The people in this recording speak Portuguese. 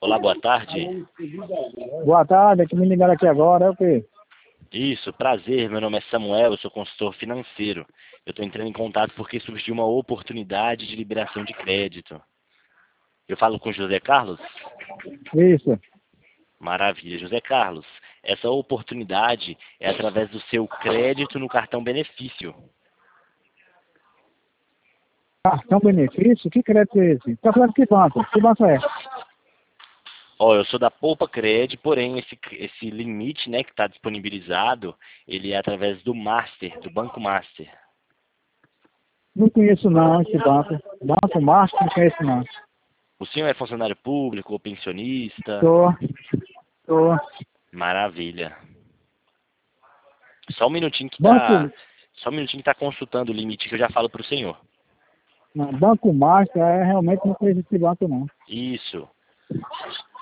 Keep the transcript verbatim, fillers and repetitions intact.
Olá, boa tarde. Boa tarde, que me ligaram aqui agora, é o quê? Isso, prazer, meu nome é Samuel, eu sou consultor financeiro. Eu estou entrando em contato porque surgiu uma oportunidade de liberação de crédito. Eu falo com José Carlos? Isso. Maravilha, José Carlos. Essa oportunidade é através do seu crédito no cartão benefício. Cartão benefício? Que crédito é esse? Tá falando de que banco? Que banco é? Ó, eu sou da Poupa Cred, porém esse, esse limite, né, que está disponibilizado, ele é através do Master, do Banco Master. Não conheço não esse banco. Banco Master, não conheço não. O senhor é funcionário público ou pensionista? Tô, tô. Maravilha. Só um minutinho que tá, Banco, só um minutinho que tá consultando o limite que eu já falo para o senhor. não, Banco Master, é, realmente não conheço esse banco não. Isso.